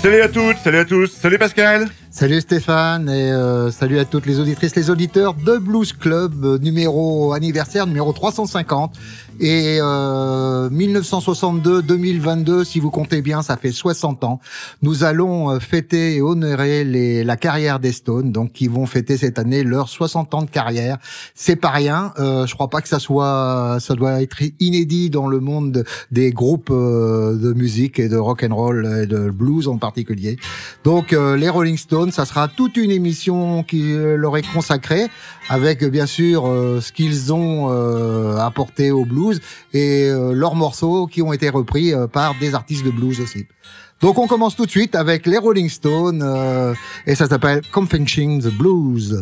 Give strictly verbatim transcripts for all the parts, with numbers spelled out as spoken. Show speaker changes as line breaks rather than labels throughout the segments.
Salut à toutes, salut à tous, salut Pascal.
Salut Stéphane et euh, salut à toutes les auditrices, les auditeurs de Blues Club, euh, numéro anniversaire, numéro trois cent cinquante. Et euh, dix-neuf cent soixante-deux deux mille vingt-deux, si vous comptez bien, ça fait soixante ans. Nous allons euh, fêter et honorer les, la carrière des Stones, donc qui vont fêter cette année leurs soixante ans de carrière. C'est pas rien. Euh, je crois pas que ça soit, ça doit être inédit dans le monde de, des groupes euh, de musique et de rock and roll et de blues en particulier. Donc euh, les Rolling Stones, ça sera toute une émission qui leur est consacrée, avec bien sûr euh, ce qu'ils ont euh, apporté au blues et euh, leurs morceaux qui ont été repris euh, par des artistes de blues aussi. Donc on commence tout de suite avec les Rolling Stones euh, et ça s'appelle Confessing the Blues.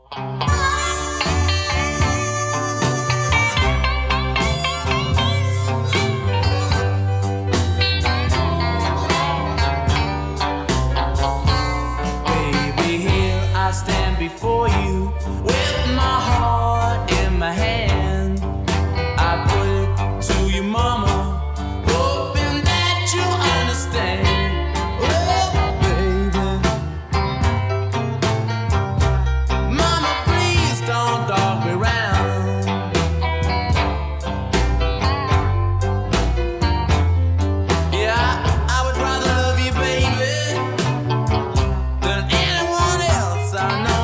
For you, with my heart in my hand, I put it to you, mama, hoping that you understand. Oh, baby, mama, please don't dog me round. Yeah, I, I would rather love you, baby, than anyone else I know.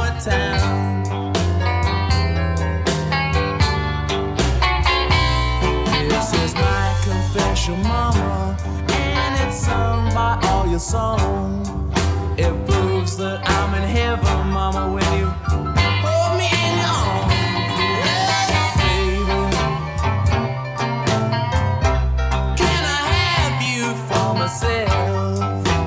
This is my confession, mama, and it's sung by all your songs. It proves that I'm in heaven, mama, when you hold me in your arms. Yeah, baby, can I have you for myself?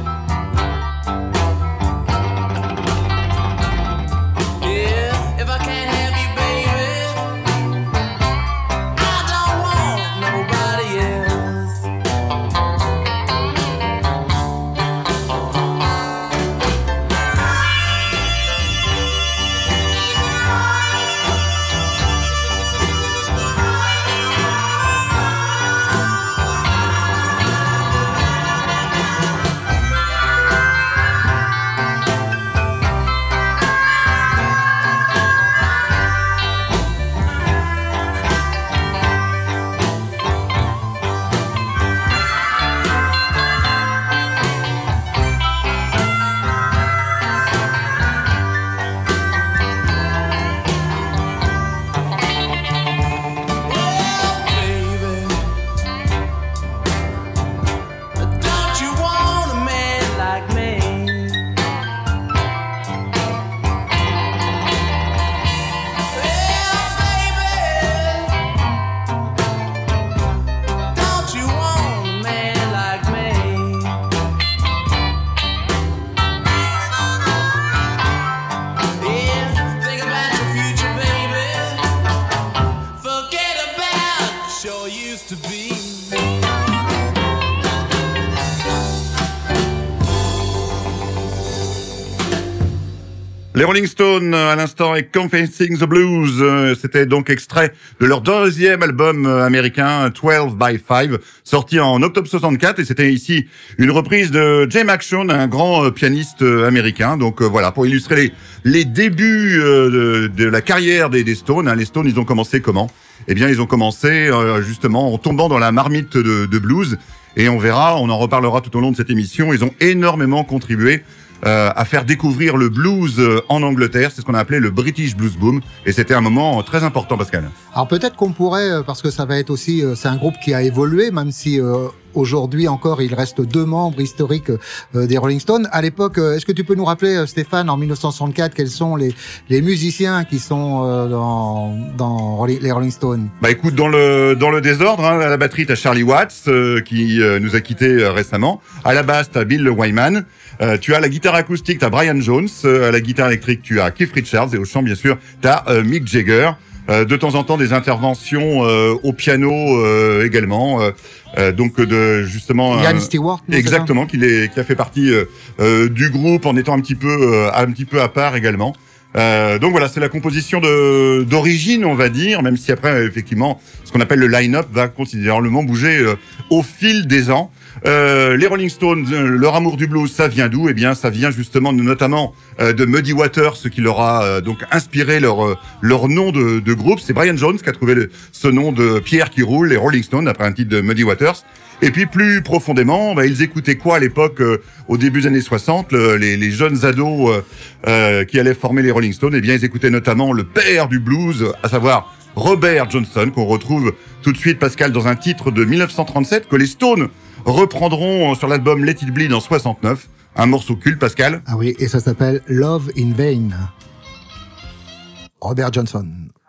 Les Rolling Stones, à l'instant, et Confessing the Blues. C'était donc extrait de leur deuxième album américain, twelve by five, sorti en octobre soixante-quatre. Et c'était ici une reprise de Jay McShone, un grand pianiste américain. Donc voilà, pour illustrer les, les débuts de, de la carrière des, des Stones. Les Stones, ils ont commencé comment ? Eh bien, ils ont commencé justement en tombant dans la marmite de, de blues. Et on verra, on en reparlera tout au long de cette émission. Ils ont énormément contribué Euh, à faire découvrir le blues euh, en Angleterre. C'est ce qu'on a appelé le British Blues Boom, et c'était un moment très important, Pascal.
Alors peut-être qu'on pourrait, parce que ça va être aussi, c'est un groupe qui a évolué, même si euh, aujourd'hui encore il reste deux membres historiques euh, des Rolling Stones. À l'époque, euh, est-ce que tu peux nous rappeler, Stéphane, en dix-neuf cent soixante-quatre, quels sont les les musiciens qui sont euh, dans dans les Rolling Stones?
Bah écoute, dans le dans le désordre, hein, à la batterie t'as Charlie Watts euh, qui euh, nous a quittés euh, récemment. À la basse t'as Bill Wyman. Euh, tu as la guitare acoustique, t'as Brian Jones. Euh, à la guitare électrique, tu as Keith Richards. Et au chant, bien sûr, t'as euh, Mick Jagger. Euh, de temps en temps, des interventions euh, au piano euh, également. Euh, euh, donc de justement.
Ian Stewart.
Non, exactement, qui, est, qui a fait partie euh, euh, du groupe en étant un petit peu euh, un petit peu à part également. Euh, donc voilà, c'est la composition de d'origine, on va dire, même si après effectivement ce qu'on appelle le line-up va considérablement bouger euh, au fil des ans. Euh, les Rolling Stones, leur amour du blues, ça vient d'où? Eh bien, ça vient justement de, notamment euh, de Muddy Waters, ce qui leur a euh, donc inspiré leur euh, leur nom de, de groupe. C'est Brian Jones qui a trouvé le, ce nom de Pierre qui roule, les Rolling Stones, après un titre de Muddy Waters. Et puis plus profondément, bah, ils écoutaient quoi à l'époque, euh, au début des années soixante, le, les, les jeunes ados euh, euh, qui allaient former les Rolling Stones. Eh bien, ils écoutaient notamment le père du blues, à savoir Robert Johnson, qu'on retrouve tout de suite, Pascal, dans un titre de mille neuf cent trente-sept que les Stones reprendront sur l'album Let It Bleed en soixante-neuf, un morceau culte, Pascal.
Ah oui, et ça s'appelle Love in Vain. Robert Johnson.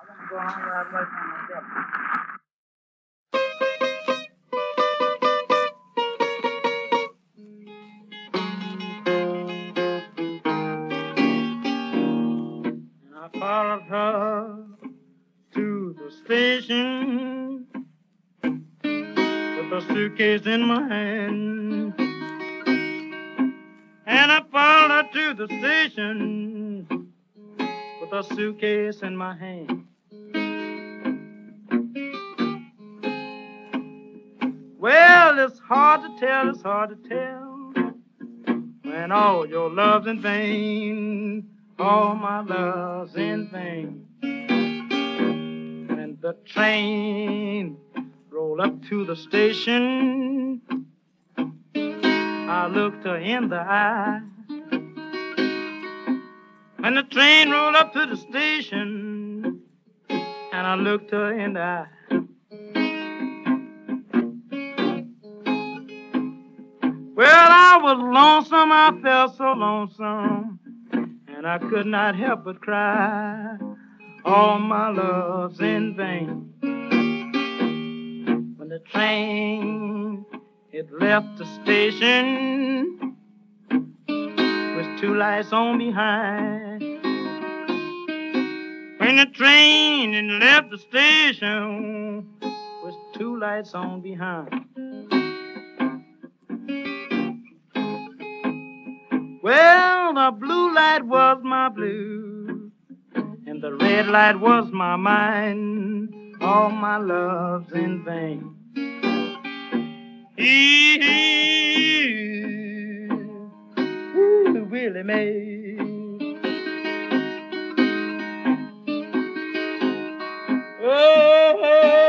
Followed her to the station with a suitcase in my hand, and I followed her to the station with a suitcase in my hand. Well, it's hard to tell, it's hard to tell when all your love's in vain. All my love's in vain. When the train rolled up to the station, I looked her in the eye. When the train rolled up to the station, and I looked her in the eye. Well, I was lonesome, I felt so lonesome, and I could not help but cry. All my love's in vain. When the train, it left the station with two lights on behind. When the train, it left the station with two lights on behind. Well, the blue light was my blue, and the red light was my mind. All my love's in vain. Ooh, Willie Mae. Oh,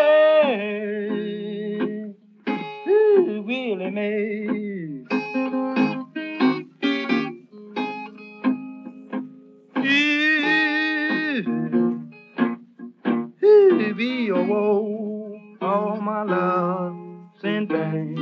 hey. Ooh, Willie Mae. Be a woe, all my love's in vain.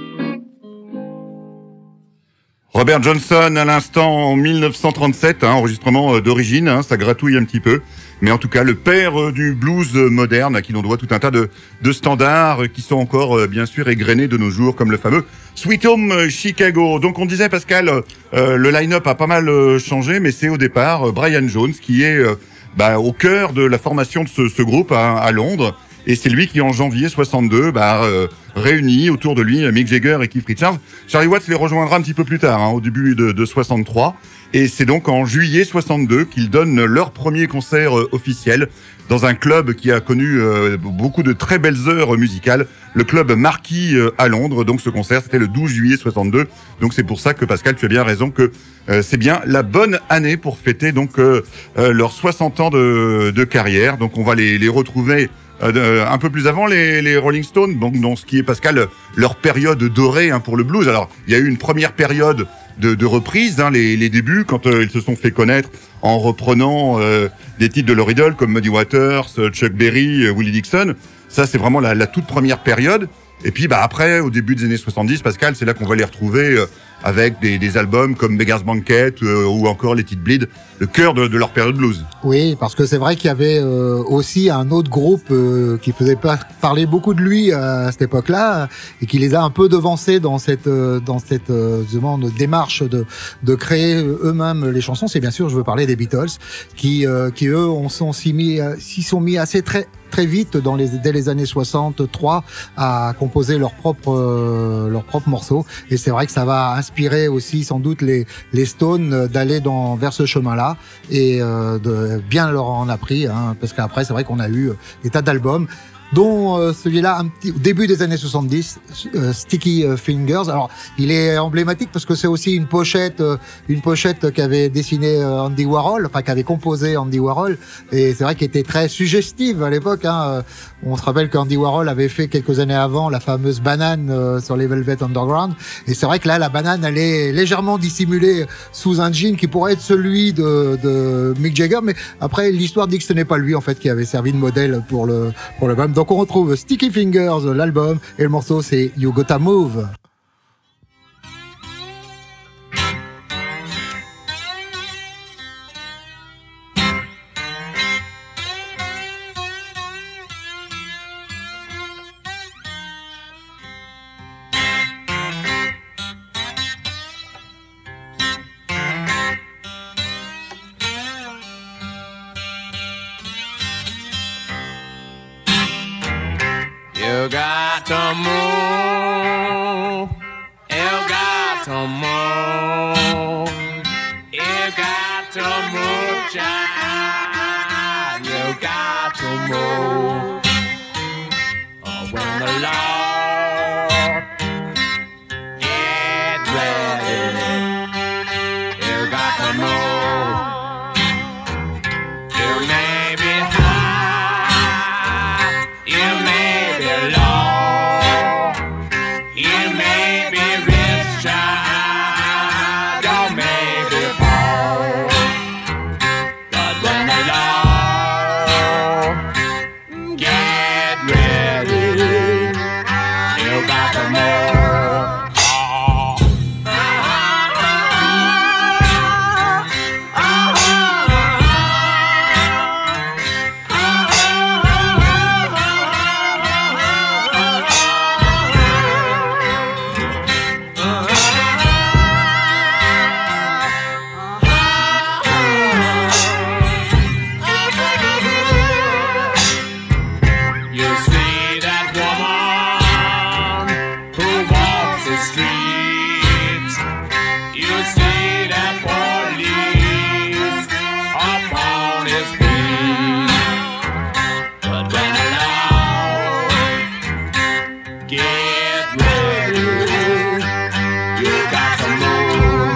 Robert Johnson à l'instant en mille neuf cent trente-sept, hein, enregistrement d'origine, hein, ça gratouille un petit peu. Mais en tout cas, le père du blues moderne, à qui l'on doit tout un tas de, de standards qui sont encore, bien sûr, égrenés de nos jours, comme le fameux Sweet Home Chicago. Donc on disait, Pascal, euh, le line-up a pas mal changé, mais c'est au départ Brian Jones qui est euh, bah, au cœur de la formation de ce, ce groupe à, à Londres. Et c'est lui qui, en janvier soixante-deux, bah, euh, réunit autour de lui Mick Jagger et Keith Richards. Charlie Watts les rejoindra un petit peu plus tard, hein, au début de, de soixante-trois. Et c'est donc en juillet soixante-deux qu'ils donnent leur premier concert euh, officiel dans un club qui a connu euh, beaucoup de très belles heures musicales, le club Marquis euh, à Londres. Donc ce concert, c'était le douze juillet soixante-deux. Donc c'est pour ça que, Pascal, tu as bien raison que euh, c'est bien la bonne année pour fêter donc euh, euh, leurs soixante ans de, de carrière. Donc on va les, les retrouver Euh, un peu plus avant les, les Rolling Stones, donc dans ce qui est, Pascal, leur période dorée, hein, pour le blues. Alors il y a eu une première période de, de reprise, hein, les, les débuts, quand euh, ils se sont fait connaître en reprenant euh, des titres de leur idole comme Muddy Waters, Chuck Berry, euh, Willie Dixon. Ça, c'est vraiment la, la toute première période. Et puis bah après, au début des années soixante-dix, Pascal, c'est là qu'on va les retrouver euh, avec des, des albums comme Beggar's Banquet euh, ou encore Let It Bleed, le cœur de, de leur période blues.
Oui, parce que c'est vrai qu'il y avait euh, aussi un autre groupe euh, qui faisait pas parler beaucoup de lui euh, à cette époque-là et qui les a un peu devancés dans cette euh, dans cette euh, demande démarche de de créer eux-mêmes les chansons. C'est bien sûr, je veux parler des Beatles, qui euh, qui eux on sont s'y mis s'y sont mis assez très très vite dans les dès les années soixante-trois à composer leurs propres euh, leurs propres morceaux. Et c'est vrai que ça va inspirer aussi sans doute les les Stones d'aller dans vers ce chemin-là et euh, de bien leur en a pris, hein, parce qu'après c'est vrai qu'on a eu des tas d'albums. dont euh, celui-là un petit au début des années soixante-dix, euh, Sticky Fingers. Alors, il est emblématique parce que c'est aussi une pochette, euh, une pochette qu'avait dessinée euh, Andy Warhol, enfin qu'avait composée Andy Warhol, et c'est vrai qu'il était très suggestive à l'époque. Hein. On se rappelle qu'Andy Warhol avait fait quelques années avant la fameuse banane euh, sur les Velvet Underground, et c'est vrai que là, la banane, elle est légèrement dissimulée sous un jean qui pourrait être celui de, de Mick Jagger, mais après l'histoire dit que ce n'est pas lui en fait qui avait servi de modèle pour le pour l'album. Donc on retrouve Sticky Fingers, l'album, et le morceau c'est You Gotta Move.
You got to move. You got to move. You got to move, child. You got to move. Oh, when the Lord get ready, you got to move. You may be high. You may be low, you may be rich, child, you may be poor, but when the Lord get ready, you got to move. You see that woman who walks the streets. You see that police upon his feet. But when the Lord get ready, you got to move.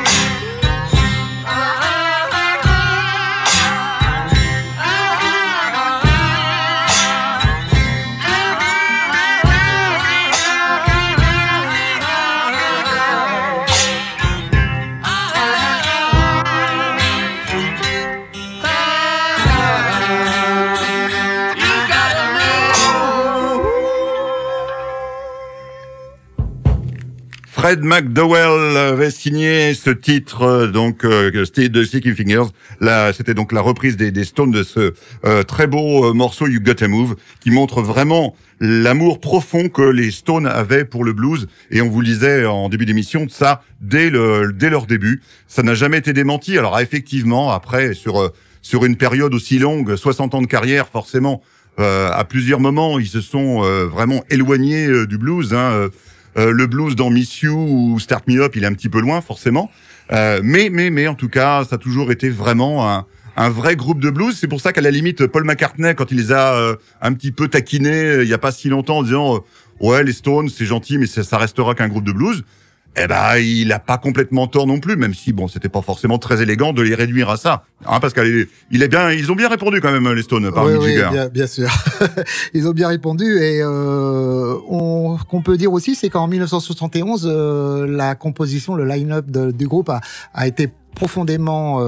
Fred McDowell avait signé ce titre, euh, donc euh, de Sticky Fingers. Là, c'était donc la reprise des, des Stones de ce euh, très beau euh, morceau You Gotta Move, qui montre vraiment l'amour profond que les Stones avaient pour le blues. Et on vous le disait en début d'émission, ça dès le dès leur début. Ça n'a jamais été démenti. Alors effectivement, après sur euh, sur une période aussi longue, soixante ans de carrière, forcément, euh, à plusieurs moments, ils se sont euh, vraiment éloignés euh, du blues. Hein, euh, Euh, le blues dans Miss You ou Start Me Up, il est un petit peu loin forcément, euh, mais mais mais en tout cas, ça a toujours été vraiment un, un vrai groupe de blues. C'est pour ça qu'à la limite, Paul McCartney, quand il les a euh, un petit peu taquinés il y a pas si longtemps en disant euh, ouais les Stones c'est gentil, mais ça, ça restera qu'un groupe de blues. Eh ben, il a pas complètement tort non plus, même si bon, c'était pas forcément très élégant de les réduire à ça, hein, parce qu'il est bien, ils ont bien répondu quand même les Stones par Mick Jagger.
Oui, bien, bien sûr, ils ont bien répondu et euh, on, qu'on peut dire aussi, c'est qu'en mille neuf cent soixante et onze, euh, la composition, le line-up de, du groupe a, a été profondément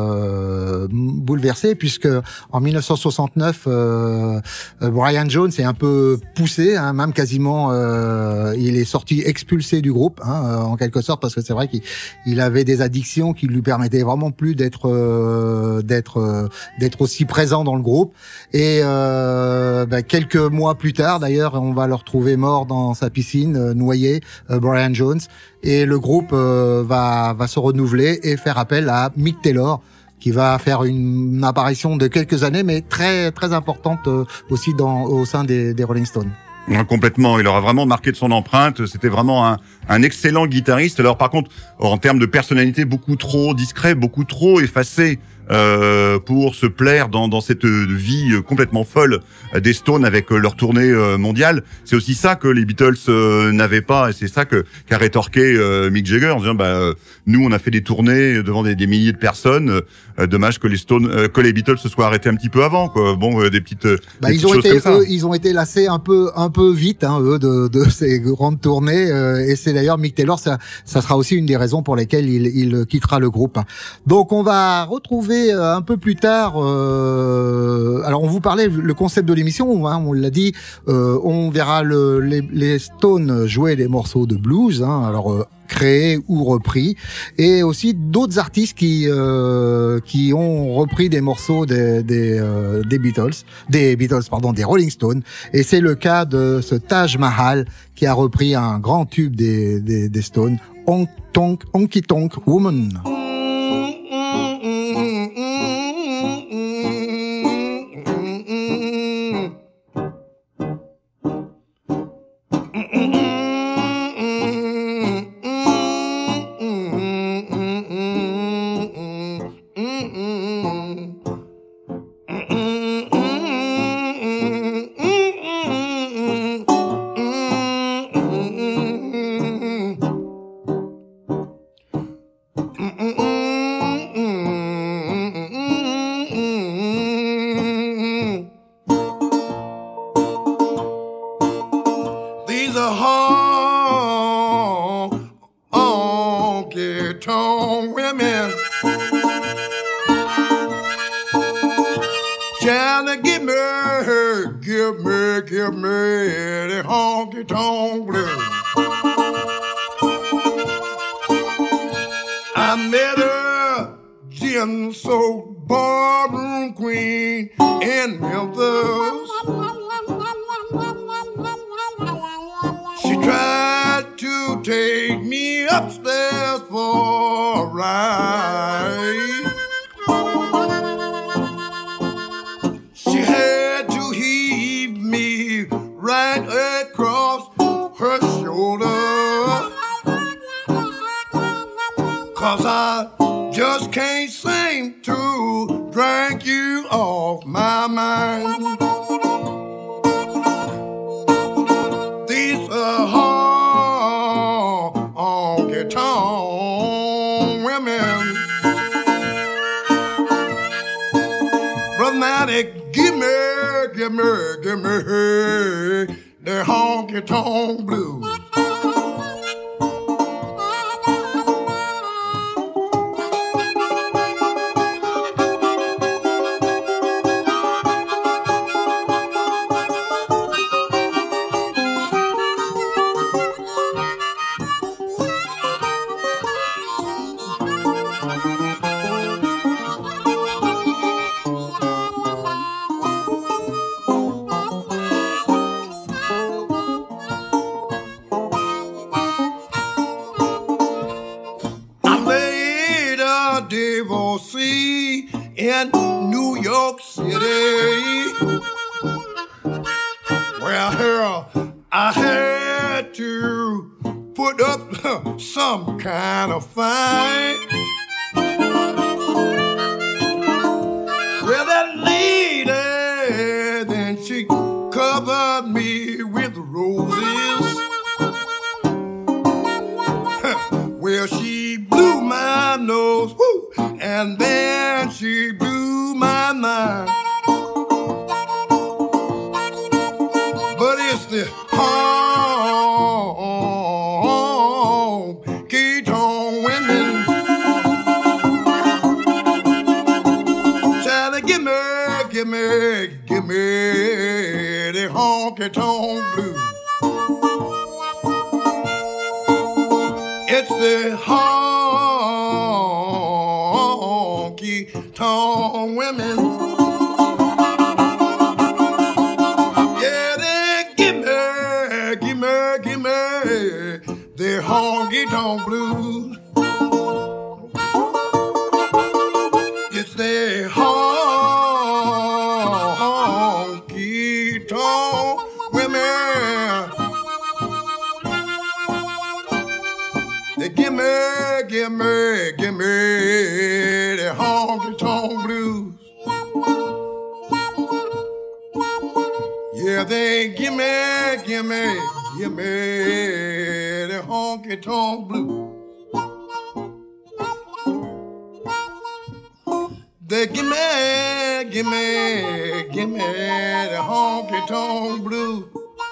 euh, bouleversé, puisque en mille neuf cent soixante-neuf, euh, Brian Jones est un peu poussé, hein, même quasiment, euh, il est sorti expulsé du groupe, hein, en quelque sorte, parce que c'est vrai qu'il il avait des addictions qui lui permettaient vraiment plus d'être euh, d'être euh, d'être aussi présent dans le groupe. Et euh, ben, quelques mois plus tard, d'ailleurs, on va le retrouver mort dans sa piscine, euh, noyé, euh, Brian Jones. Et le groupe euh, va va se renouveler et faire appel à Mick Taylor, qui va faire une, une apparition de quelques années, mais très très importante euh, aussi dans au sein des, des Rolling Stones.
Complètement, il aura vraiment marqué de son empreinte. C'était vraiment un, un excellent guitariste. Alors par contre, en termes de personnalité, beaucoup trop discret, beaucoup trop effacé euh, pour se plaire dans, dans cette vie complètement folle des Stones avec leur tournée mondiale. C'est aussi ça que les Beatles euh, n'avaient pas, et c'est ça que qu'a rétorqué euh, Mick Jagger en disant bah euh, nous on a fait des tournées devant des, des milliers de personnes. Euh, dommage que les Stones, euh, que les Beatles se soient arrêtés un petit peu avant, quoi. Bon, euh, des petites,
bah,
des
ils
petites
ont
choses
été,
comme ça.
eux, ils ont été lassés un peu, un peu vite, hein, eux, de, de ces grandes tournées. Euh, et c'est d'ailleurs Mick Taylor, ça, ça sera aussi une des raisons pour lesquelles il, il quittera le groupe. Donc, on va retrouver euh, un peu plus tard. Euh, alors, on vous parlait le concept de l'émission, hein, on l'a dit. Euh, on verra le, les, les Stones jouer des morceaux de blues. Hein, alors. Euh, créés ou repris, et aussi d'autres artistes qui euh, qui ont repris des morceaux des des, euh, des Beatles, des Beatles pardon, des Rolling Stones, et c'est le cas de ce Taj Mahal qui a repris un grand tube des des, des Stones, Honky Tonk Honky Tonk Woman.
Give me, give me, give me the honky tonk Yeah, they give me, give me, give me the honky tonk blues. They give me, give me, give me the honky tonk blues.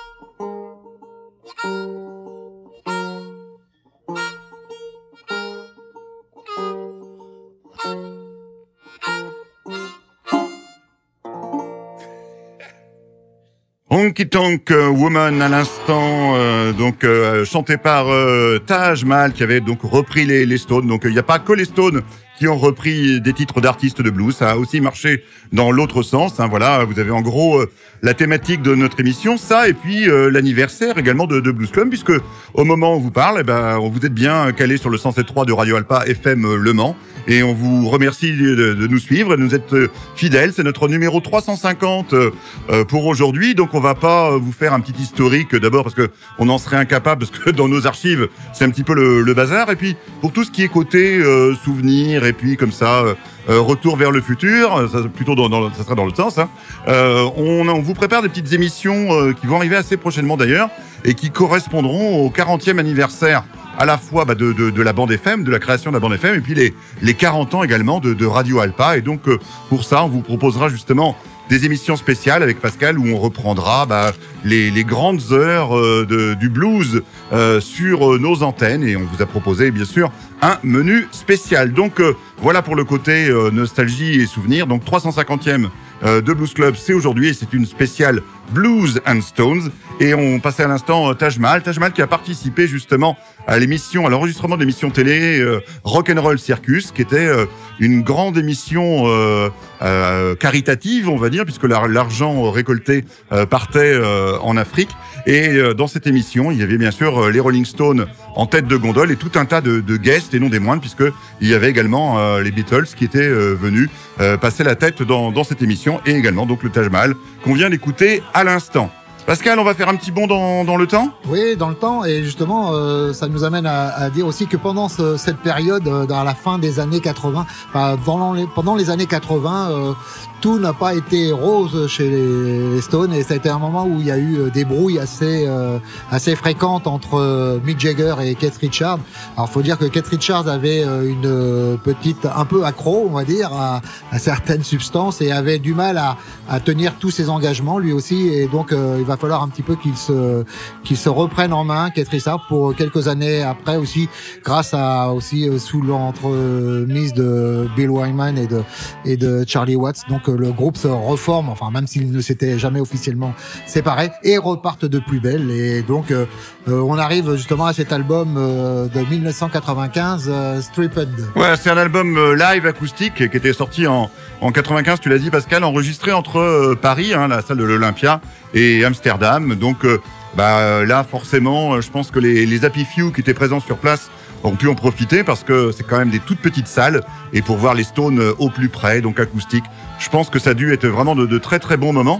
Honky Tonk Woman à l'instant, euh, donc euh, chanté par euh, Taj Mahal qui avait donc repris les, les Stones. Donc il n'y a pas que les Stones qui ont repris des titres d'artistes de blues, ça a aussi marché dans l'autre sens. Hein, voilà, vous avez en gros euh, la thématique de notre émission, ça et puis euh, l'anniversaire également de, de Blues Club, puisque au moment où on vous parle, eh ben vous êtes bien calé sur le cent sept virgule trois de Radio Alpa F M Le Mans. Et on vous remercie de, de nous suivre, de nous être fidèles. C'est notre numéro trois cent cinquante euh, pour aujourd'hui. Donc on va pas vous faire un petit historique d'abord parce que on en serait incapable, parce que dans nos archives c'est un petit peu le, le bazar. Et puis pour tout ce qui est côté euh, souvenirs et puis comme ça euh, retour vers le futur, ça plutôt dans, dans ça sera dans le sens. Hein. Euh, on, on vous prépare des petites émissions euh, qui vont arriver assez prochainement d'ailleurs et qui correspondront au quarantième anniversaire à la fois bah, de, de, de la bande F M, de la création de la bande F M, et puis les, les quarante ans également de, de Radio Alpa. Et donc, euh, pour ça, on vous proposera justement des émissions spéciales avec Pascal où on reprendra bah, les, les grandes heures euh, de, du blues euh, sur euh, nos antennes. Et on vous a proposé, bien sûr, un menu spécial. Donc, euh, voilà pour le côté euh, nostalgie et souvenirs. Donc, trois cent cinquantième euh, de Blues Club, c'est aujourd'hui et c'est une spéciale Blues and Stones. Et on passait à l'instant euh, Taj Mahal. Taj Mahal qui a participé justement à l'émission, à l'enregistrement de l'émission télé euh, Rock'n'Roll Circus, qui était euh, une grande émission euh, euh, caritative, on va dire, puisque l'argent récolté euh, partait euh, en Afrique. Et euh, dans cette émission, il y avait bien sûr euh, les Rolling Stones en tête de gondole et tout un tas de, de guests, et non des moindres, puisque il y avait également euh, les Beatles qui étaient euh, venus euh, passer la tête dans, dans cette émission, et également donc le Taj Mahal qu'on vient d'écouter à l'instant. Pascal, on va faire un petit bond dans, dans le temps ?
Oui, dans le temps, et justement, euh, ça nous amène à, à dire aussi que pendant ce, cette période, euh, dans la fin des années quatre-vingts, enfin, pendant, les, pendant les années quatre-vingts, euh, tout n'a pas été rose chez les, les Stones, et ça a été un moment où il y a eu des brouilles assez euh, assez fréquentes entre euh, Mick Jagger et Keith Richards. Alors, faut dire que Keith Richards avait euh, une petite, un peu accro, on va dire, à, à certaines substances et avait du mal à, à tenir tous ses engagements lui aussi, et donc euh, il va falloir un petit peu qu'il se qu'il se reprenne en main, Keith Richards, pour quelques années après aussi, grâce à aussi euh, sous l'entremise de Bill Wyman et de et de Charlie Watts. Donc le groupe se reforme, enfin même s'ils ne s'étaient jamais officiellement séparés, et repartent de plus belle. Et donc euh, on arrive justement à cet album euh, de dix-neuf cent quatre-vingt-quinze, euh, Stripped.
Ouais, c'est un album euh, live acoustique qui était sorti en en quatre-vingt-quinze, tu l'as dit Pascal, enregistré entre euh, Paris, hein, la salle de l'Olympia, et Amsterdam. Donc euh, bah là forcément, je pense que les les Happy Few qui étaient présents sur place ont pu en profiter parce que c'est quand même des toutes petites salles, et pour voir les Stones au plus près, donc acoustique, je pense que ça a dû être vraiment de, de très très bons moments.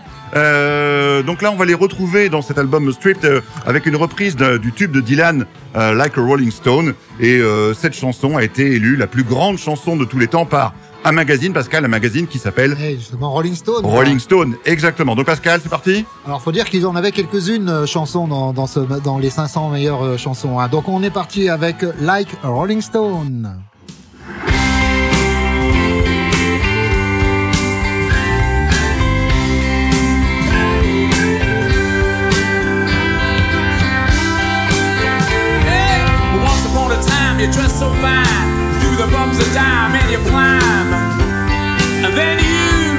Euh, donc là, on va les retrouver dans cet album Stripped euh, avec une reprise de, du tube de Dylan, euh, Like a Rolling Stone, et euh, cette chanson a été élue la plus grande chanson de tous les temps par un magazine, Pascal, un magazine qui s'appelle
hey, justement Rolling Stone.
Rolling Stone, exactement. Donc Pascal, c'est parti.
Alors faut dire qu'ils en avaient quelques-unes euh, chansons dans dans ce dans les cinq cents meilleures euh, chansons. Hein. Donc on est parti avec Like a Rolling Stone.
Hey, once upon a time you dressed so fine. The bumps of dime and you climb, and then you,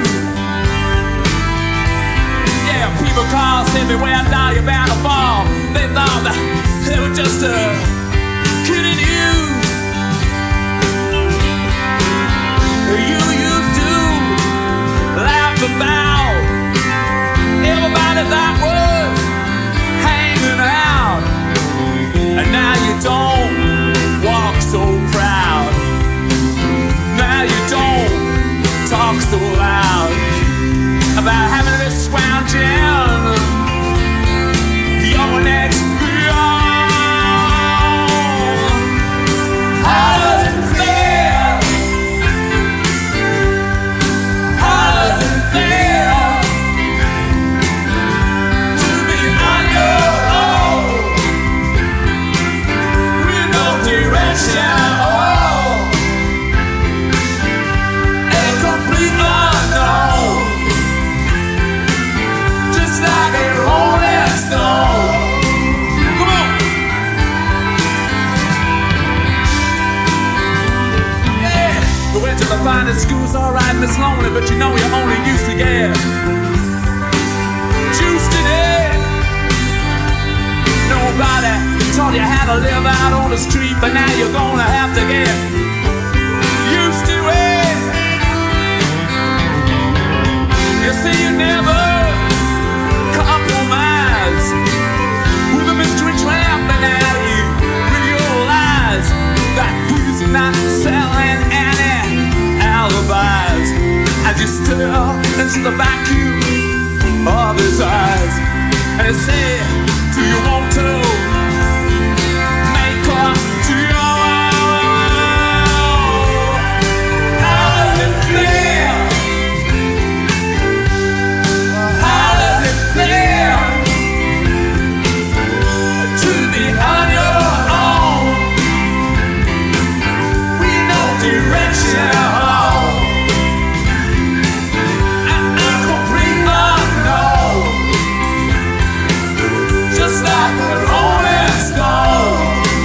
yeah, people call, say beware, now you're bound to fall. They thought that they were just uh, kidding you. You used to laugh about everybody that was hanging out, and now you don't walk so proud. Now you don't talk so loud about having this scrounging your next beyond. How does it feel? How does it feel? find that school's alright and it's lonely, but you know you only used to get juiced in it. Nobody taught you how to live out on the street, but now you're gonna have to get used to it. You see, you never compromise with a mystery tramp, and now you realize that he's not selling any alibis as you stare into the vacuum of his eyes and say, do you want to make up to you? How does it feel? How does it feel to be on your own with no direction and a complete unknown, just like a rolling stone?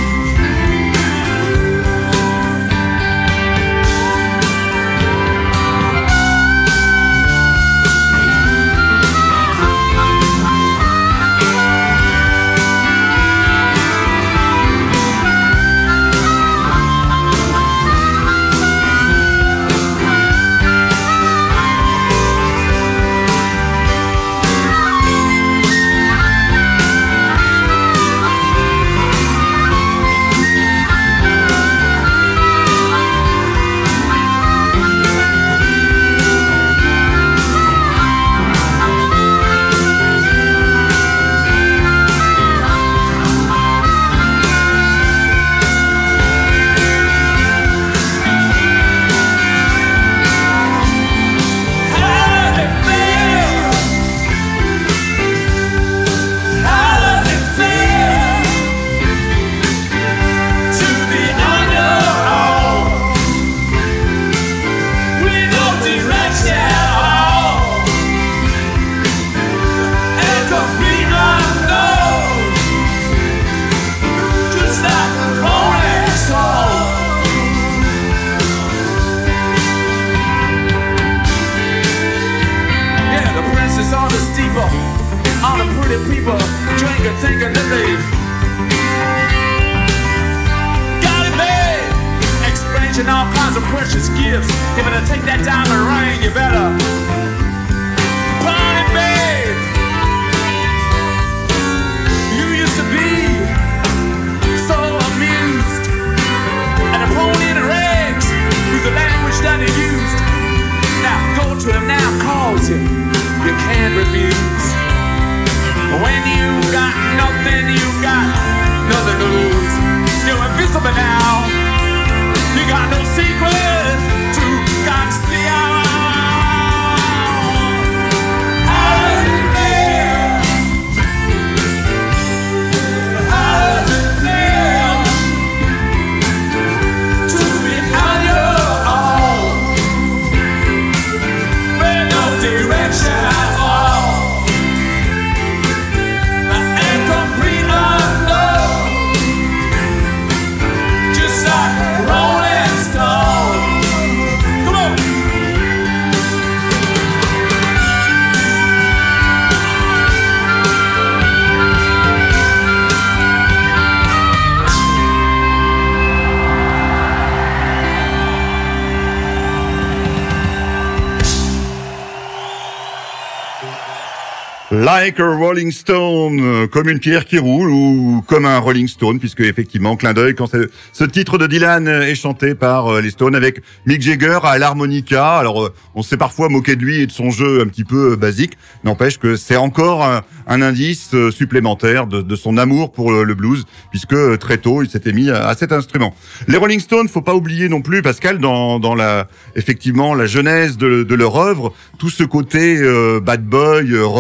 People drinking, thinking that they got it made, exchanging all kinds of precious gifts. You better take that diamond ring, you better pawn it, babe. You used to be so amused, and a pony in the rags was the language that he used. Now go to him now, calls you, you can't refuse. When you got nothing, you got nothing to lose. You're invisible now. You got no secret to conceal. How does it feel? How does it feel to be on your own with no direction at all?
Like a Rolling Stone, euh, comme une pierre qui roule ou comme un Rolling Stone, puisque effectivement, clin d'œil quand ce, ce titre de Dylan est chanté par euh, les Stones avec Mick Jagger à l'harmonica. Alors, euh, on s'est parfois moqué de lui et de son jeu un petit peu euh, basique. N'empêche que c'est encore un, un indice euh, supplémentaire de, de son amour pour le, le blues, puisque euh, très tôt, il s'était mis à, à cet instrument. Les Rolling Stones, faut pas oublier non plus, Pascal, dans, dans la, effectivement, la genèse de, de leur œuvre, tout ce côté euh, bad boy, euh, rebelle, hein,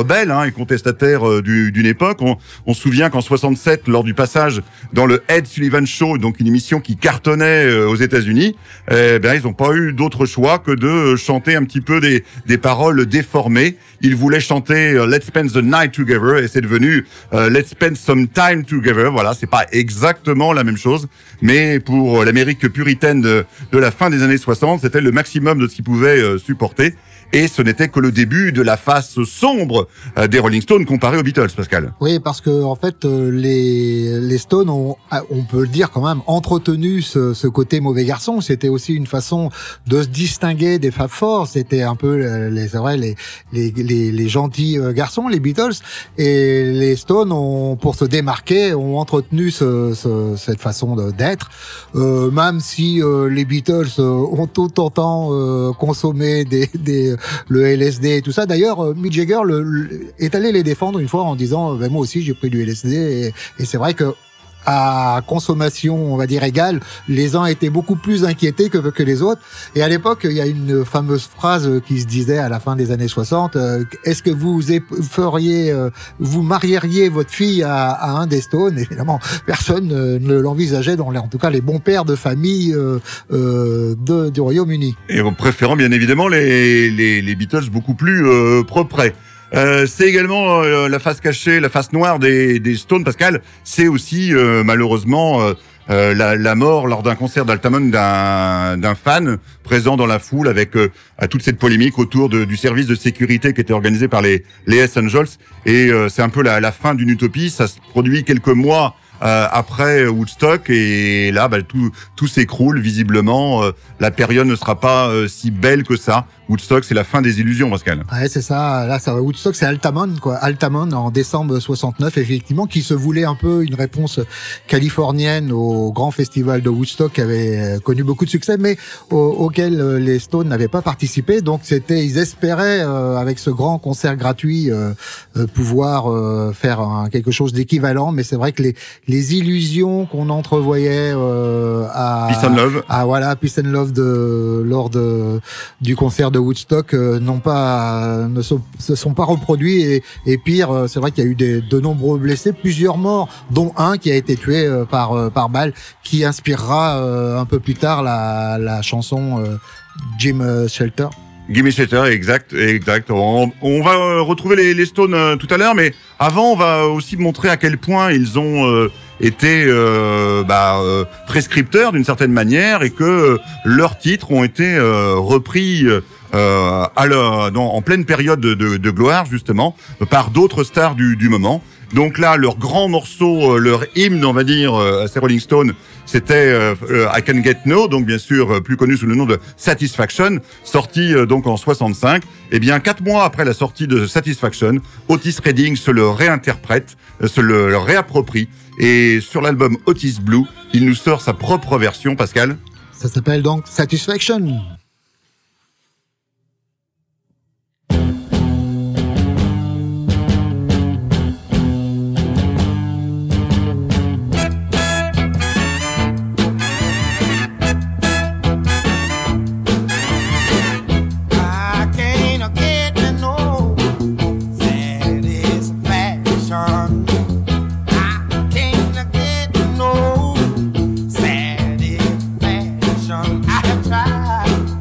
et contestataires euh, du, d'une époque. On, on se souvient qu'en soixante-sept, lors du passage dans le Ed Sullivan Show, donc une émission qui cartonnait euh, aux États-Unis, eh ben ils n'ont pas eu d'autre choix que de chanter un petit peu des, des paroles déformées. Ils voulaient chanter euh, Let's Spend the Night Together et c'est devenu euh, Let's Spend Some Time Together. Voilà, c'est pas exactement la même chose, mais pour l'Amérique puritaine de, de la fin des années soixante, c'était le maximum de ce qu'ils pouvaient euh, supporter. Et ce n'était que le début de la face sombre euh, des Rolling Stones comparé aux Beatles, Pascal.
Oui, parce que en fait, euh, les les Stones ont, on peut le dire quand même, entretenu ce, ce côté mauvais garçon. C'était aussi une façon de se distinguer des Fab Four. C'était un peu les, c'est vrai, les les les, les gentils garçons, les Beatles. Et les Stones ont, pour se démarquer, ont entretenu ce, ce, cette façon de, d'être. Euh, même si euh, les Beatles euh, ont tout autant euh, consommé des des le L S D et tout ça. D'ailleurs, Mick Jagger le, le, est allé les défendre une fois en disant ben, moi aussi j'ai pris du L S D et, et c'est vrai que à consommation, on va dire égale, les uns étaient beaucoup plus inquiétés que, que les autres. Et à l'époque, il y a une fameuse phrase qui se disait à la fin des années soixante, euh, est-ce que vous feriez, euh, vous marieriez votre fille à, à un des Stones? Évidemment, personne euh, ne l'envisageait, dans les, en tout cas les bons pères de famille euh, euh, de, du Royaume-Uni.
Et en préférant bien évidemment les, les, les Beatles beaucoup plus euh, propres. Euh, c'est également euh, la face cachée, la face noire des, des Stones, Pascal. C'est aussi euh, malheureusement euh, euh, la, la mort lors d'un concert d'Altamont d'un, d'un fan présent dans la foule avec euh, toute cette polémique autour de, du service de sécurité qui était organisé par les, les Hells Angels. Et euh, c'est un peu la, la fin d'une utopie. Ça se produit quelques mois Euh, après Woodstock et là bah, tout tout s'écroule visiblement. Euh, la période ne sera pas euh, si belle que ça. Woodstock, c'est la fin des illusions, Pascal.
Ouais, c'est ça. Là, ça Woodstock, c'est Altamont, quoi. Altamont en décembre soixante-neuf, effectivement, qui se voulait un peu une réponse californienne au grand festival de Woodstock, qui avait connu beaucoup de succès, mais au, auquel les Stones n'avaient pas participé. Donc, c'était, ils espéraient euh, avec ce grand concert gratuit euh, euh, pouvoir euh, faire un, quelque chose d'équivalent. Mais c'est vrai que les les illusions qu'on entrevoyait euh, à
Peace and Love,
à voilà Peace and Love de lors de du concert de Woodstock euh, n'ont pas ne se, se sont pas reproduits et, et pire euh, c'est vrai qu'il y a eu des, de nombreux blessés, plusieurs morts, dont un qui a été tué euh, par euh, par balle, qui inspirera euh, un peu plus tard la la chanson euh, Jim Shelter.
Gimme Shelter, exact, exact. On, on va euh, retrouver les, les Stones euh, tout à l'heure, mais avant, on va aussi montrer à quel point ils ont euh, été euh, bah, euh, prescripteurs d'une certaine manière et que euh, leurs titres ont été euh, repris euh, à leur, dans, en pleine période de, de, de gloire, justement, par d'autres stars du, du moment. Donc là, leur grand morceau, leur hymne, on va dire, à ces Rolling Stones, c'était euh, I Can Get No, donc bien sûr plus connu sous le nom de Satisfaction, sorti euh, donc en soixante-cinq. Et bien quatre mois après la sortie de Satisfaction, Otis Redding se le réinterprète, euh, se le, le réapproprie, et sur l'album Otis Blue, il nous sort sa propre version, Pascal.
Ça s'appelle donc Satisfaction.
I have tried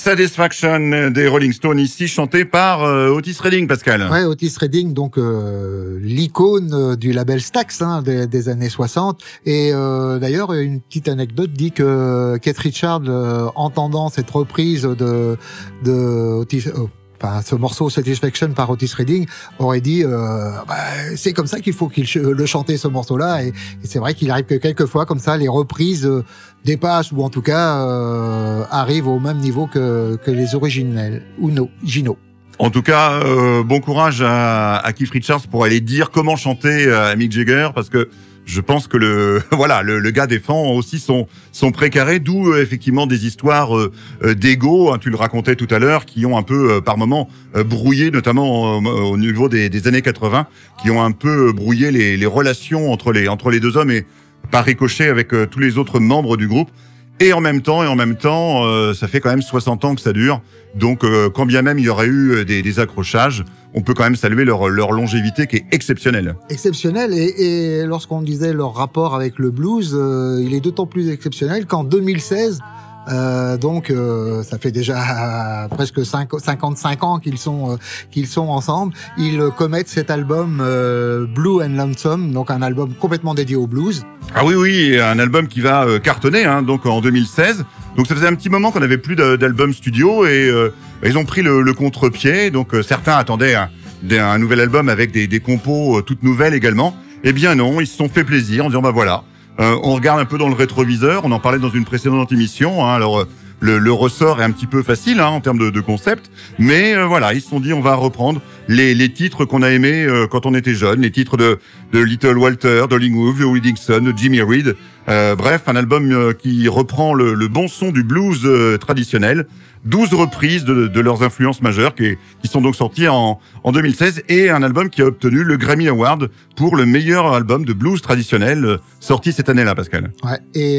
Satisfaction des Rolling Stones, ici chanté par euh, Otis Redding, Pascal.
Ouais, Otis Redding, donc euh, l'icône euh, du label Stax hein, des, des années soixante. Et euh, d'ailleurs, une petite anecdote dit que Keith Richards, euh, entendant cette reprise de, de Otis... Oh, Enfin, ce morceau Satisfaction par Otis Redding aurait dit euh, bah, c'est comme ça qu'il faut qu'il ch- le chanter ce morceau-là et, et c'est vrai qu'il arrive que quelquefois comme ça les reprises euh, dépassent ou en tout cas euh, arrivent au même niveau que, que les originels ou no, Gino.
En tout cas, euh, bon courage à, à Keith Richards pour aller dire comment chanter à Mick Jagger, parce que je pense que le voilà le, le gars défend aussi son son précaré, d'où euh, effectivement des histoires euh, d'ego, hein, tu le racontais tout à l'heure, qui ont un peu euh, par moments euh, brouillé, notamment euh, au niveau des, des années quatre-vingts, qui ont un peu brouillé les, les relations entre les entre les deux hommes et par ricochet avec euh, tous les autres membres du groupe. Et en même temps, et en même temps, euh, ça fait quand même soixante ans que ça dure. Donc, euh, quand bien même il y aurait eu des, des accrochages, on peut quand même saluer leur, leur longévité qui est exceptionnelle.
Exceptionnelle. Et, et lorsqu'on disait leur rapport avec le blues, euh, il est d'autant plus exceptionnel qu'en deux mille seize, euh, donc euh, ça fait déjà euh, presque cinquante-cinq ans qu'ils sont euh, qu'ils sont ensemble. Ils commettent cet album euh, Blue and Lonesome, donc un album complètement dédié au blues.
Ah oui, oui, un album qui va euh, cartonner, hein, donc en deux mille seize. Donc ça faisait un petit moment qu'on n'avait plus d'album studio et euh, ils ont pris le, le contre-pied. Donc euh, certains attendaient un, un nouvel album avec des, des compos euh, toutes nouvelles également. Eh bien non, ils se sont fait plaisir en disant bah voilà, euh, on regarde un peu dans le rétroviseur. On en parlait dans une précédente émission. Hein, alors euh, le, le ressort est un petit peu facile hein, en termes de, de concept, mais euh, voilà, ils se sont dit on va reprendre les, les titres qu'on a aimés euh, quand on était jeune, les titres de, de Little Walter, de Lingwood, de Louis Dixon, de Jimmy Reed. Euh, bref, un album euh, qui reprend le, le bon son du blues euh, traditionnel. douze reprises de, de leurs influences majeures qui, qui sont donc sorties en, en deux mille seize et un album qui a obtenu le Grammy Award pour le meilleur album de blues traditionnel euh, sorti cette année-là, Pascal.
Ouais. Et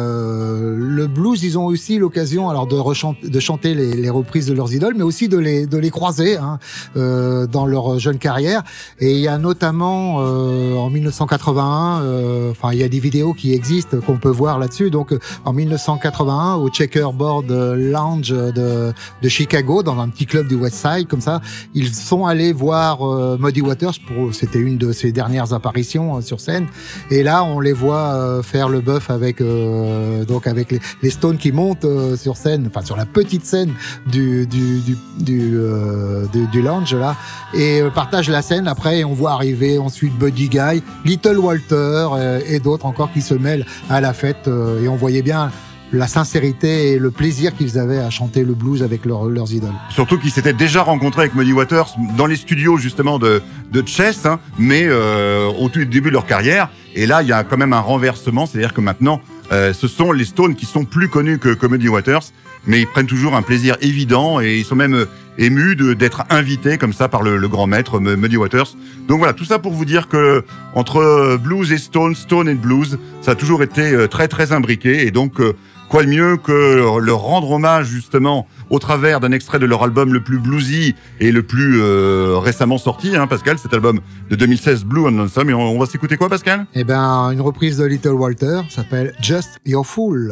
euh, le blues, ils ont aussi l'occasion alors de, rechanter, de chanter les, les reprises de leurs idoles, mais aussi de les, de les croiser hein, euh, dans leur jeune carrière. Et il y a notamment euh, en mille neuf cent quatre-vingt-un, euh, enfin il y a des vidéos qui existent qu'on peut voir là-dessus. Donc en mille neuf cent quatre-vingt-un, au Checkerboard Lounge de, de Chicago, dans un petit club du West Side, comme ça, ils sont allés voir euh, Muddy Waters pour, c'était une de ses dernières apparitions euh, sur scène. Et là, on les voit euh, faire le bœuf avec euh, donc avec les, les Stones qui montent euh, sur scène, enfin sur la petite scène du du du du, euh, du, du lounge là, et euh, partagent la scène. Après, on voit arriver ensuite Buddy Guy, Little Walter euh, et d'autres encore qui se mêlent à la fête. Euh, et on voyait bien la sincérité et le plaisir qu'ils avaient à chanter le blues avec leur, leurs idoles.
Surtout qu'ils s'étaient déjà rencontrés avec Muddy Waters dans les studios justement de, de Chess, hein, mais euh, au tout début de leur carrière. Et là, il y a quand même un renversement, c'est-à-dire que maintenant, euh, ce sont les Stones qui sont plus connus que, que Muddy Waters, mais ils prennent toujours un plaisir évident et ils sont même émus de, d'être invités comme ça par le, le grand maître Muddy Waters. Donc voilà, tout ça pour vous dire que entre blues et Stone, Stone et blues, ça a toujours été très très imbriqué et donc quoi de mieux que leur rendre hommage justement au travers d'un extrait de leur album le plus bluesy et le plus euh, récemment sorti, hein, Pascal, cet album de deux mille seize, Blue and Lonesome. Et on, on va s'écouter quoi, Pascal ?
Eh ben, une reprise de Little Walter s'appelle Just Your Fool.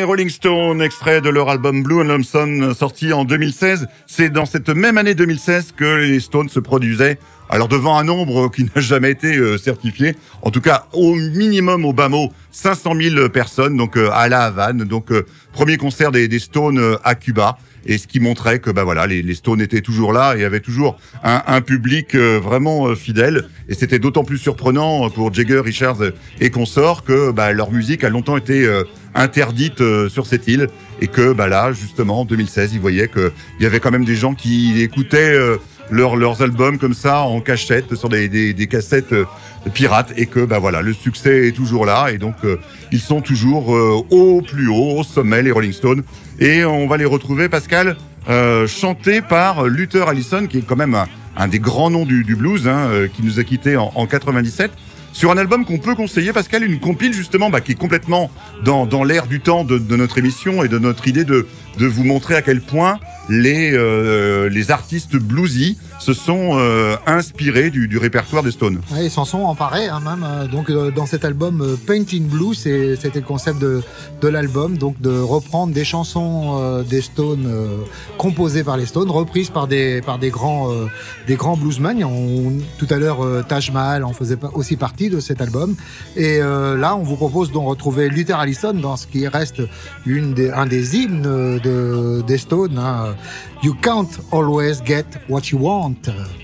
Les Rolling Stones, extrait de leur album Blue and Lonesome, sorti en deux mille seize. C'est dans cette même année deux mille seize que les Stones se produisaient, alors devant un nombre qui n'a jamais été euh, certifié, en tout cas au minimum, au bas mot, cinq cent mille personnes, donc euh, à la Havane, donc euh, premier concert des, des Stones euh, à Cuba. Et ce qui montrait que bah voilà, les, les Stones étaient toujours là et avaient toujours un, un public euh, vraiment euh, fidèle. Et c'était d'autant plus surprenant pour Jagger, Richards et consorts que bah, leur musique a longtemps été euh, interdite euh, sur cette île et que bah là, justement, en deux mille seize, ils voyaient que il y avait quand même des gens qui écoutaient euh, leurs leurs albums comme ça en cachette sur des des, des cassettes euh, pirates et que bah voilà, le succès est toujours là et donc euh, ils sont toujours euh, au plus haut, au sommet, les Rolling Stones. Et on va les retrouver, Pascal, euh, chantés par Luther Allison, qui est quand même un, un des grands noms du, du blues, hein, euh, qui nous a quittés en, en quatre-vingt-dix-sept, sur un album qu'on peut conseiller, Pascal, une compile justement bah, qui est complètement dans, dans l'air du temps de, de notre émission et de notre idée de, de vous montrer à quel point les, euh, les artistes bluesy se sont euh, inspirés du, du répertoire des Stones.
Ouais, ils s'en sont emparés, hein, même. Euh, donc, euh, dans cet album euh, Paint in Blue, c'est, c'était le concept de, de l'album, donc de reprendre des chansons euh, des Stones euh, composées par les Stones, reprises par des par des grands euh, des grands bluesmen. On, tout à l'heure, euh, Taj Mahal en faisait aussi partie de cet album. Et euh, là, on vous propose d'en retrouver Luther Allison dans ce qui reste une des, un des hymnes de des Stones. Hein. You can't always get what you want.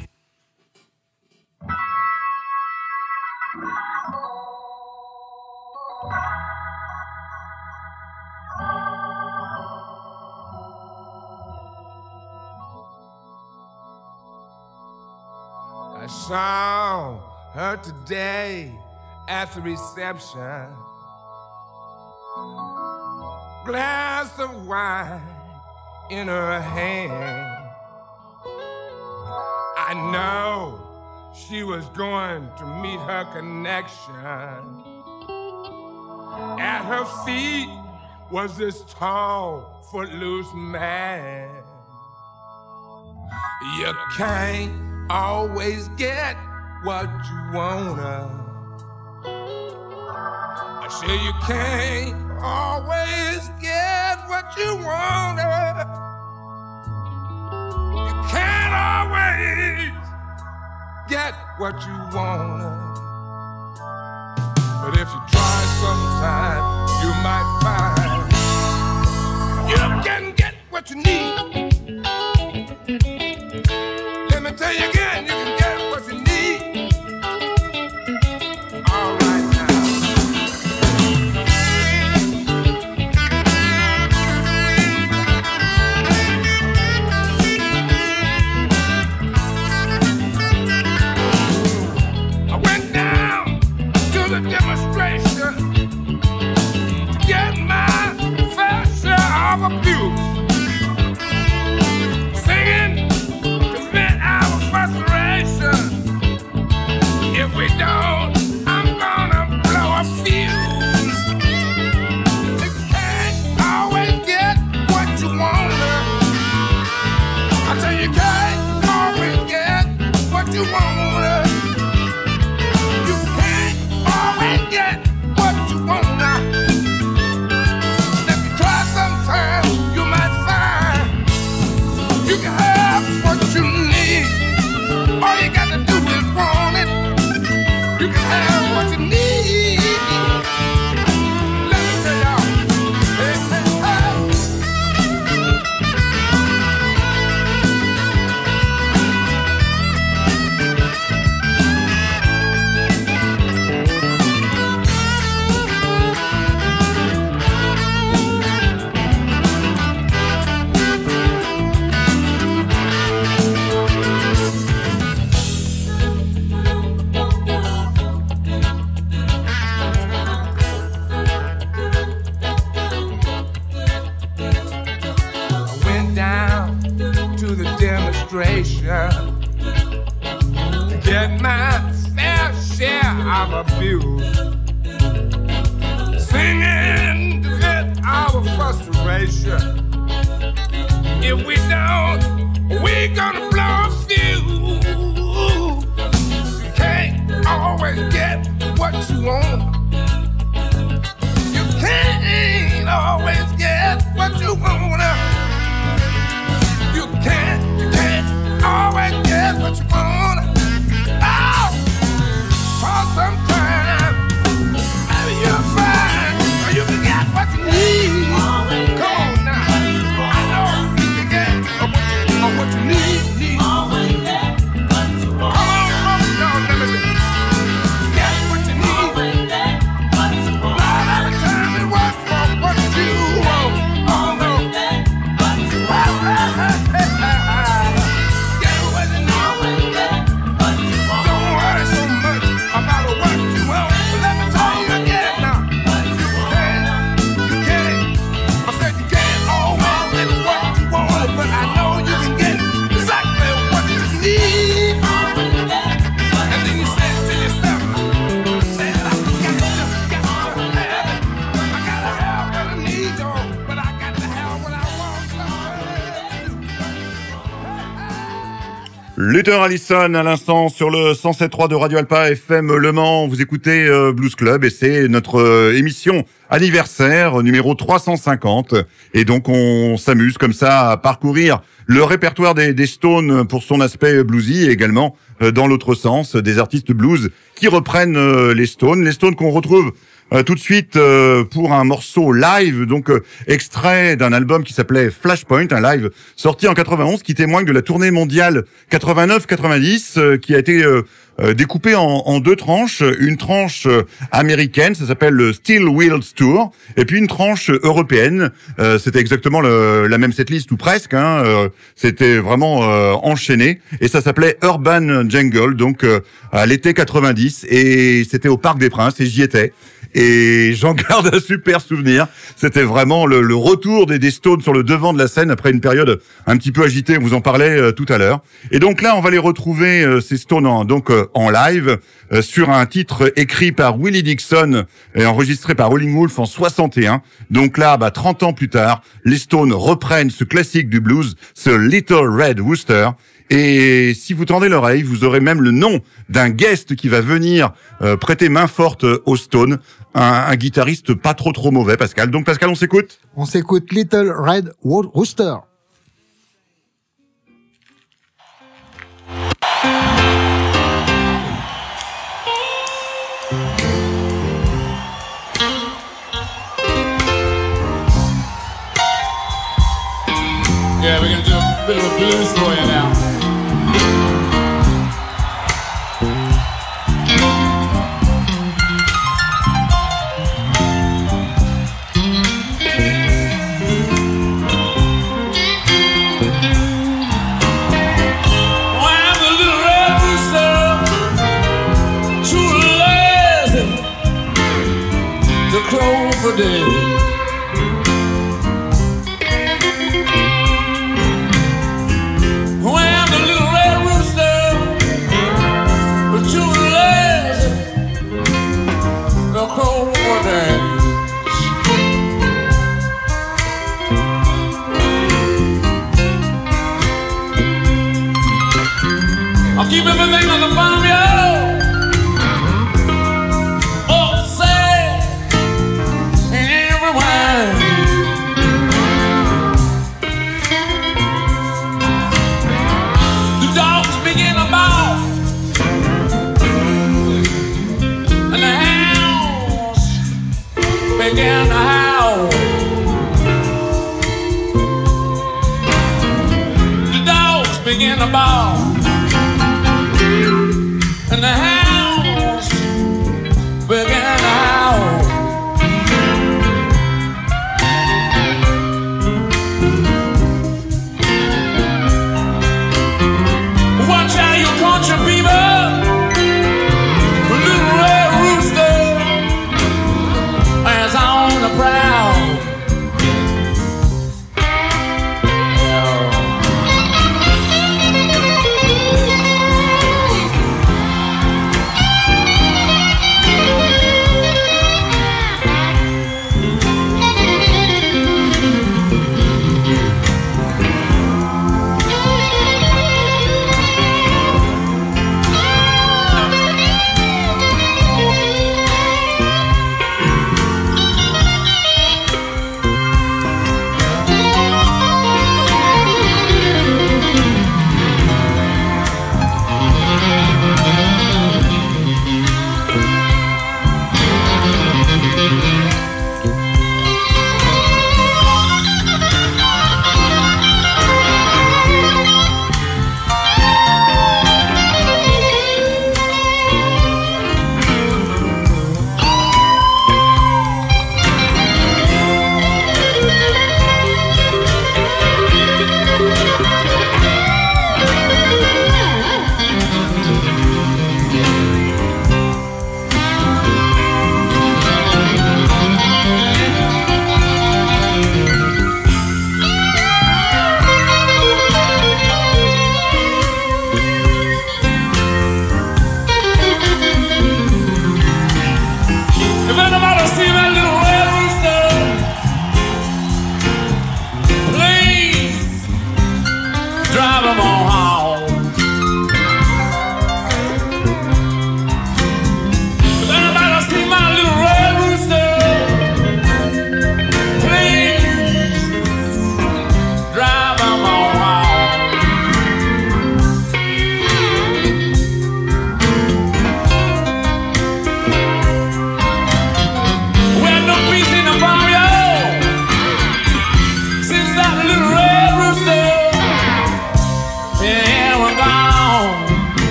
I saw her today at the reception. Glass of wine in her hand. I know she was going to meet her connection. At her feet was this tall, footloose man. You can't always get what you wanna. I say you can't always get what you wanna. You can't always get what you wanna. But if you try sometime, you might find you can get what you need. Let me tell you again, you can get what you need. All right now. I went down to the demonstration to get my fair share of abuse. Singing to vent our frustration. If we don't, I'm gonna blow a fuse. You can't always get what you wanna. I tell you, you can't always get what you wanna. You can't always get what you wanna. If you try sometime, you might find you can have what you need. All you got to do is want it. You can have what you need. Let me tell y'all. Hey, hey, hey. I went down to the demonstration to get my fair share of abuse. Singing to vent our frustration. If we don't, we're gonna blow a fuse. You can't always get what you want. You can't always what you want. You can't, you can't always get what you want. Oh, for some time, maybe you'll find or you can get what you need. Come on now, I know you can get or what you, or what you need. need. Come on, come on, let me get what you need. Not every time it works for what you want. Oh no. Get what you need. Don't worry so much about what you want. But let me tell you again now. You can't, you can't. I said you can't always get what you want, but I know you can get exactly what you need. And then you say it to yourself, say it, I got to, got to have it. I gotta have what I need, y'all, but I got to have what I want sometimes.
Luther Allison à l'instant sur le cent sept point trois de Radio Alpa F M Le Mans. Vous écoutez euh, Blues Club et c'est notre euh, émission anniversaire numéro trois cent cinquante. Et donc on s'amuse comme ça à parcourir le répertoire des, des Stones pour son aspect bluesy et également euh, dans l'autre sens des artistes blues qui reprennent euh, les Stones. Les Stones qu'on retrouve Euh, tout de suite euh, pour un morceau live, donc euh, extrait d'un album qui s'appelait Flashpoint, un live sorti en quatre-vingt-onze qui témoigne de la tournée mondiale quatre-vingt-neuf quatre-vingt-dix euh, qui a été euh, euh, découpée en, en deux tranches, une tranche euh, américaine, ça s'appelle le Steel Wheels Tour, et puis une tranche européenne, euh, c'était exactement le, la même setlist ou presque, hein, euh, c'était vraiment euh, enchaîné, et ça s'appelait Urban Jungle, donc euh, à l'été quatre-vingt-dix, et c'était au Parc des Princes, et j'y étais. Et j'en garde un super souvenir. C'était vraiment le, le retour des, des Stones sur le devant de la scène après une période un petit peu agitée. On vous en parlait euh, tout à l'heure. Et donc là, on va les retrouver euh, ces Stones en, donc euh, en live euh, sur un titre écrit par Willie Dixon et enregistré par Howlin' Wolf en soixante et un. Donc là, bah, trente ans plus tard, les Stones reprennent ce classique du blues, ce Little Red Rooster. Et si vous tendez l'oreille, vous aurez même le nom d'un guest qui va venir euh, prêter main forte aux Stones, un, un guitariste pas trop trop mauvais, Pascal. Donc Pascal, on s'écoute ?
On s'écoute Little Red Rooster.
Yeah, we're gonna do a bit of a blues for you now. For days. When the little red rooster was too lazy to crow for days. I'll keep everything on the farm, y'all. Began to howl. The dogs began to bark, and the hounds began to howl. Watch out, you country people. On the prowl.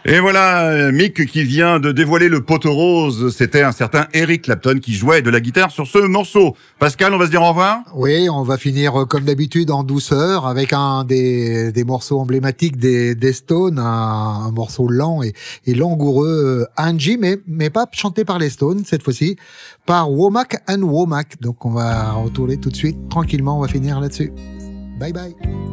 Et voilà, Mick qui vient de dévoiler le poteau rose. C'était un certain Eric Clapton qui jouait de la guitare sur ce morceau. Pascal, on va se dire au revoir?
Oui, on va finir euh, comme d'habitude en douceur avec un des, des morceaux emblématiques des, des Stones, un, un morceau lent et, et langoureux, euh, Angie, mais, mais pas chanté par les Stones cette fois-ci, par Womack and Womack. Donc on va retourner tout de suite, tranquillement, on va finir là-dessus. Bye bye.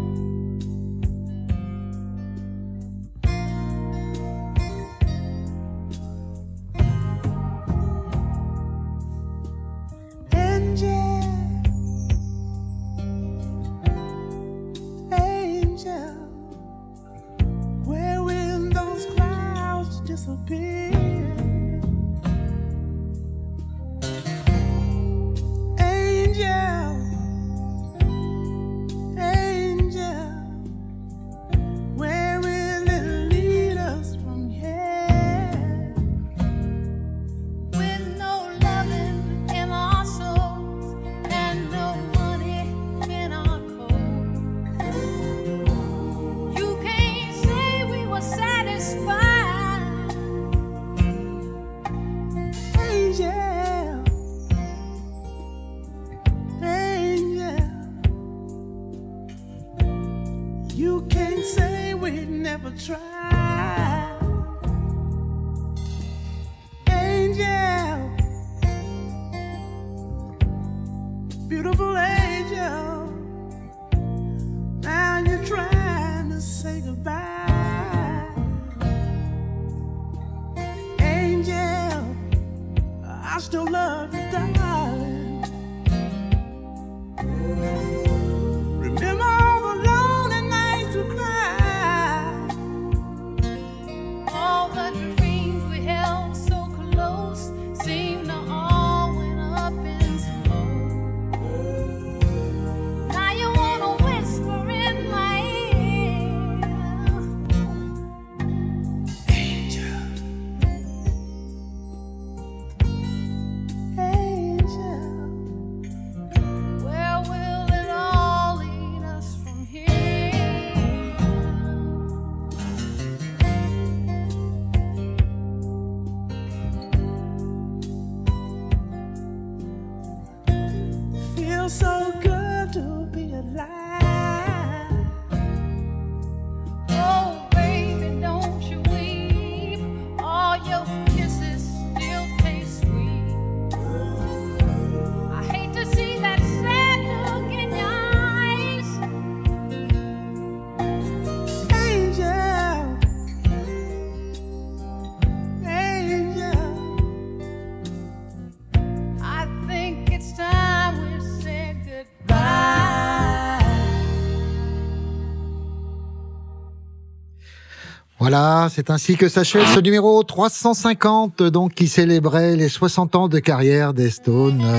Voilà, c'est ainsi que s'achève ce numéro trois cent cinquante, donc qui célébrait les soixante ans de carrière des Stones. Euh,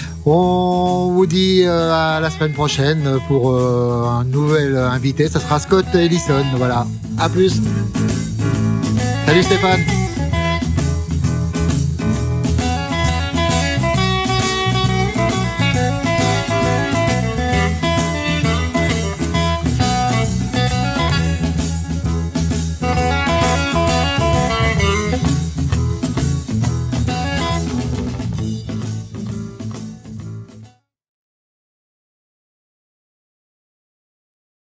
on vous dit euh, à la semaine prochaine pour euh, un nouvel invité, ça sera Scott Ellison. Voilà, à plus. Salut Stéphane.